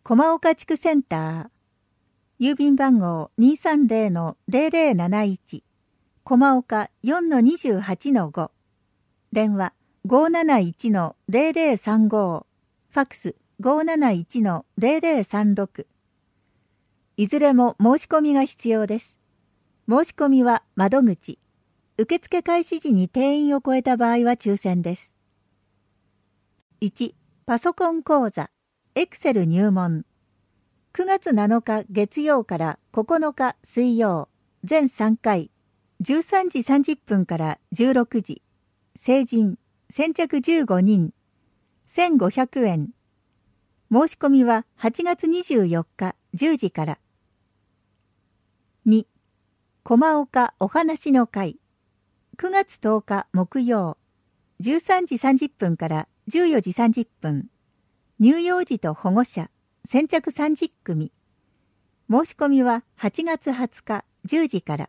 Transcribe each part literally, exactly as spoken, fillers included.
駒岡地区センター、郵便番号 にーさんぜろのぜろぜろなないち、駒岡 よんのにじゅうはちのご、電話 ごーなないちのぜろぜろさんご、ファックス ごーなないちのぜろぜろさんろく。いずれも申し込みが必要です。申し込みは窓口、受付開始時に定員を超えた場合は抽選です。いち、パソコン講座、エクセル入門。くがつなのか月曜からここのか水曜、全さんかい、じゅうさんじさんじゅっぷんからじゅうろくじ、成人、先着じゅうごにん、せんごひゃくえん。申し込みははちがつにじゅうよっかじゅうじから。に、駒岡お話の会。くがつとおか木曜、じゅうさんじさんじゅっぷんからじゅうよじさんじゅっぷん。乳幼児と保護者、先着さんじゅっくみ。申し込みははちがつはつかじゅうじから。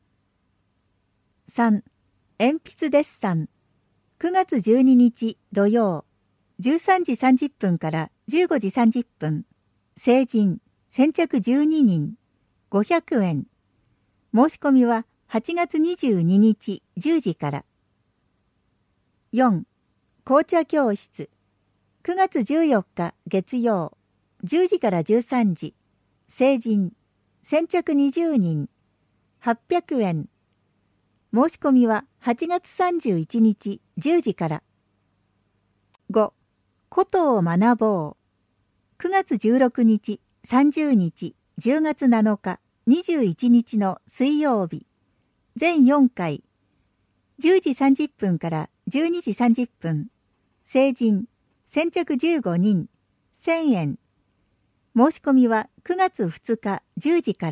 さん、鉛筆デッサン。くがつじゅうににち土曜、じゅうさんじさんじゅっぷんからじゅうごじさんじゅっぷん。成人、先着じゅうににん、ごひゃくえん。申し込みははちがつにじゅうににちじゅうじから。よん、紅茶教室。くがつじゅうよっか月曜、じゅうじからじゅうさんじ。成人、先着にじゅうにん、はっぴゃくえん。申し込みははちがつさんじゅういちにちじゅうじから。ご、ことを学ぼう。くがつじゅうろくにち、さんじゅうにち、じゅうがつなのか、にじゅういちにちの水曜日、全よんかい、じゅうじさんじゅっぷんからじゅうにじさんじゅっぷん、成人、先着じゅうごにん、せんえん。申し込みはくがつふつかじゅうじから。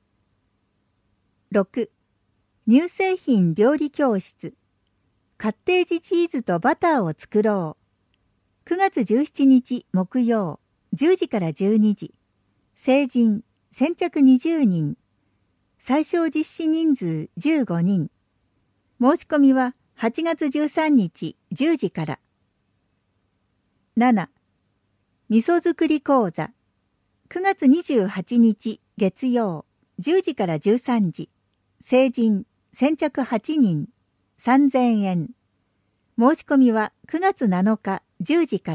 ろく、乳製品料理教室。カッテージチーズとバターを作ろう。くがつじゅうしちにち木曜、じゅうじからじゅうにじ。成人、先着にじゅうにん。最小実施人数じゅうごにん。申し込みははちがつじゅうさんにちじゅうじから。なな、味噌作り講座。くがつにじゅうはちにち月曜、じゅうじからじゅうさんじ。成人、先着はちにん、さんぜんえん。申し込みはくがつなのかじゅうじから。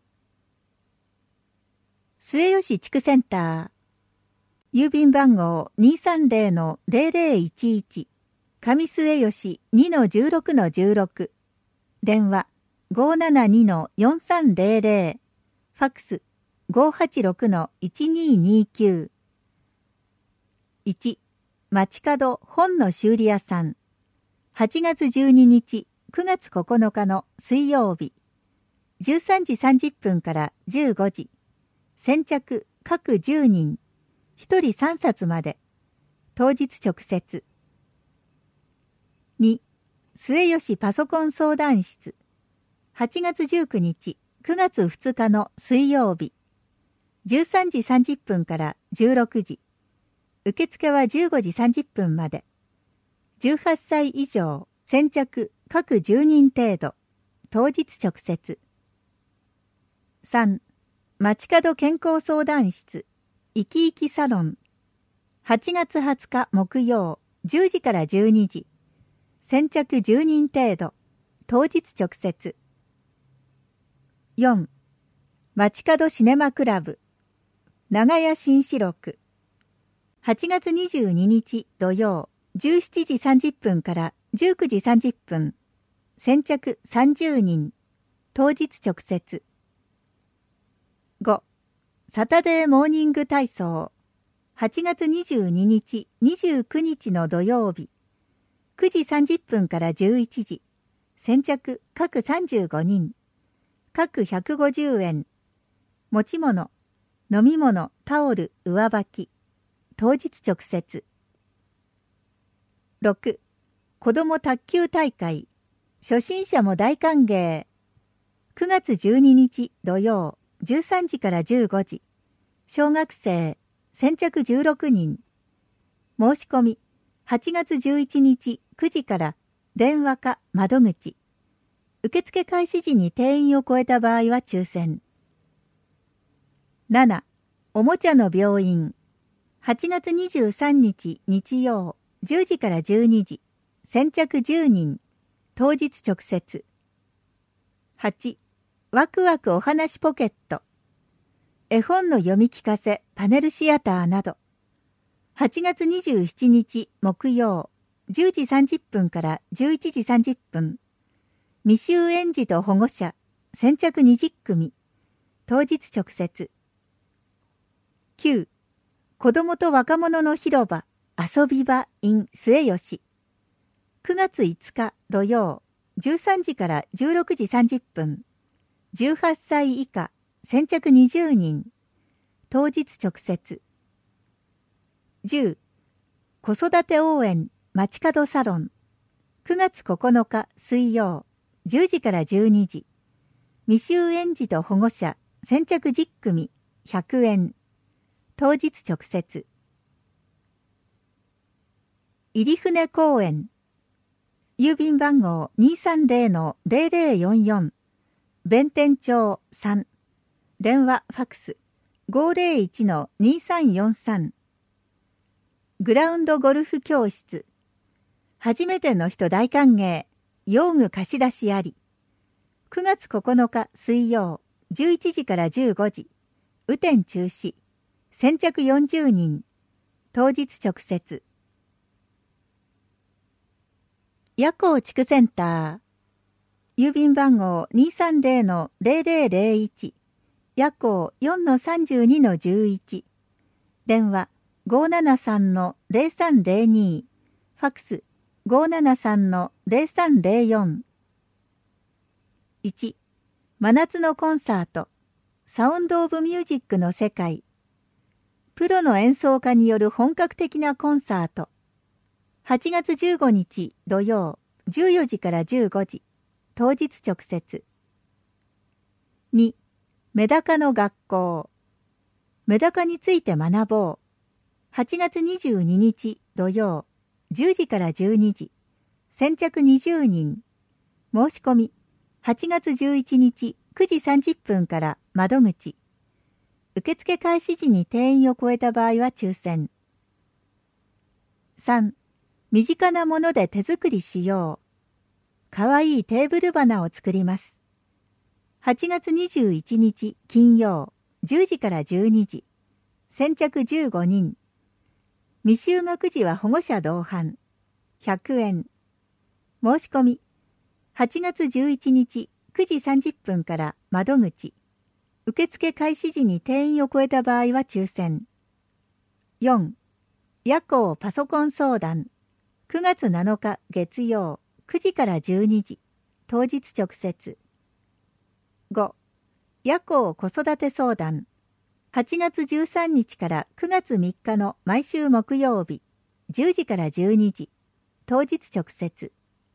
末吉地区センター、郵便番号 にーさんぜろのぜろぜろいちいち、上末吉 にのじゅうろくのじゅうろく、電話 ごーななにのよんさんぜろぜろ、ファックス ごーはちろくのいちにーにーきゅう。いち、街角本の修理屋さん。はちがつじゅうににち、くがつここのかの水曜日、じゅうさんじさんじゅっぷんからじゅうごじ。先着各じゅうにん、ひとりさんさつまで。当日直接。に、末吉パソコン相談室。はちがつじゅうくにち、くがつふつかの水曜日、じゅうさんじさんじゅっぷんからじゅうろくじ。受付はじゅうごじさんじゅっぷんまで。じゅうはっさい以上、先着各じゅうにん程度。当日直接。さん、街角健康相談室、いきいきサロン。はちがつはつか木曜、じゅうじからじゅうにじ。先着じゅうにん程度。当日直接。よん、街角シネマクラブ、長屋新四六。はちがつにじゅうににち土曜、じゅうしちじさんじゅっぷんからじゅうくじさんじゅっぷん。先着さんじゅうにん。当日直接。ご、サタデーモーニング体操。はちがつにじゅうににち、にじゅうくにちの土曜日、くじさんじゅっぷんからじゅういちじ。先着各さんじゅうごにん。各ひゃくごじゅうえん。持ち物、飲み物、タオル、上履き。当日直接。ろく、子ども卓球大会。初心者も大歓迎。くがつじゅうににち土曜、じゅうさんじからじゅうごじ。小学生、先着じゅうろくにん。申し込み、はちがつじゅういちにちくじから電話か窓口。受付開始時に定員を超えた場合は抽選。 なな、おもちゃの病院。はちがつにじゅうさんにち日曜、じゅうじからじゅうにじ。先着じゅうにん。当日直接。はち、ワクワクお話ポケット。絵本の読み聞かせ、パネルシアターなど。はちがつにじゅうしちにち木曜、じゅうじさんじゅっぷんからじゅういちじさんじゅっぷん。未就園児と保護者、先着にじゅっくみ。当日直接。きゅう、子どもと若者の広場、遊び場 in 末吉。くがついつか土曜、じゅうさんじからじゅうろくじさんじゅっぷん。じゅうはっさい以下、先着にじゅうにん。当日直接。じゅう、子育て応援街角サロン。くがつここのか水曜、じゅうじからじゅうにじ。未就園児と保護者、先着じゅっくみ、ひゃくえん。当日直接。入船公園。郵便番号 にーさんぜろ ぜろぜろよんよん。弁天町さん。電話ファックス ごーぜろいちのにーさんよんさん。グラウンドゴルフ教室。初めての人大歓迎。用具貸し出しあり。くがつここのか水曜、じゅういちじからじゅうごじ。雨天中止。先着よんじゅうにん。当日直接。夜光地区センター。郵便番号 にーさんぜろ ぜろぜろぜろいち。夜光 よんのさんじゅうにのじゅういち。電話 ごーななさんのぜろさんぜろに。ファックス ごーななさんのぜろさんぜろよん。いち、真夏のコンサート。サウンドオブミュージックの世界。プロの演奏家による本格的なコンサート。はちがつじゅうごにち土曜、じゅうよじからじゅうごじ。当日直接。に、メダカの学校。メダカについて学ぼう。はちがつにじゅうににち土曜、じゅうじからじゅうにじ。先着にじゅうにん。申し込み。はちがつじゅういちにちくじさんじゅっぷんから窓口。受付開始時に定員を超えた場合は抽選。さん、身近なもので手作りしよう。かわいいテーブル花を作ります。はちがつにじゅういちにち金曜、じゅうじからじゅうにじ。先着じゅうごにん。未就学児は保護者同伴。ひゃくえん。申し込み。はちがつじゅういちにちくじさんじゅっぷんから窓口。受付開始時に定員を超えた場合は抽選。よん、夜光パソコン相談。くがつなのか月曜、くじからじゅうにじ。当日直接。ご、夜光子育て相談。はちがつじゅうさんにちからくがつみっかの毎週木曜日、じゅうじからじゅうにじ。当日直接。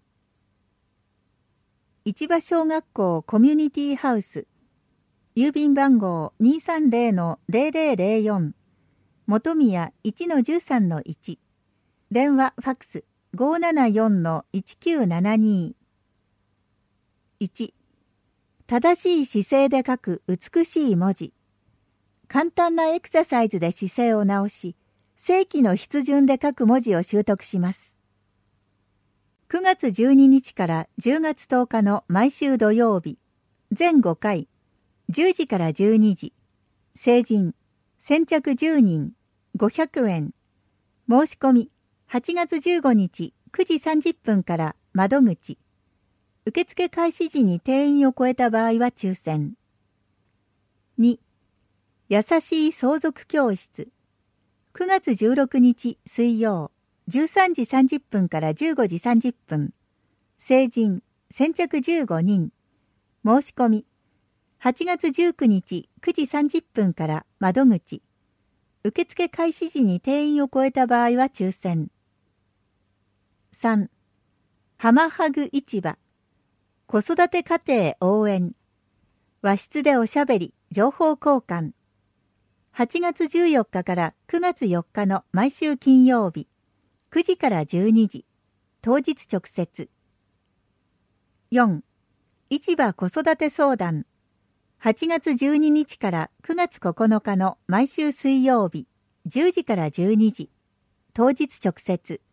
市場小学校コミュニティハウス。郵便番号 にーさんぜろのぜろぜろぜろよん。本宮 いちのじゅうさんのいち。電話ファックス ごーななよんのいちきゅうななに。いち、正しい姿勢で書く美しい文字。簡単なエクササイズで姿勢を直し、正規の筆順で書く文字を習得します。くがつじゅうににちからじゅうがつとおかの毎週土曜日、全ごかい、じゅうじからじゅうにじ。成人、先着じゅうにん、ごひゃくえん。申し込み、はちがつじゅうごにちくじさんじゅっぷんから窓口。受付開始時に定員を超えた場合は抽選。に、優しい相続教室。くがつじゅうろくにち水曜、じゅうさんじさんじゅっぷんからじゅうごじさんじゅっぷん。成人、先着じゅうごにん。申し込み。はちがつじゅうくにちくじさんじゅっぷんから窓口。受付開始時に定員を超えた場合は抽選。さん、浜ハグ市場。子育て家庭応援。和室でおしゃべり、情報交換。はちがつじゅうよっかからくがつよっかの毎週金曜日。くじからじゅうにじ。当日直接。よん、市場子育て相談。 はちがつじゅうににちからくがつここのかの毎週水曜日、じゅうじからじゅうにじ、当日直接。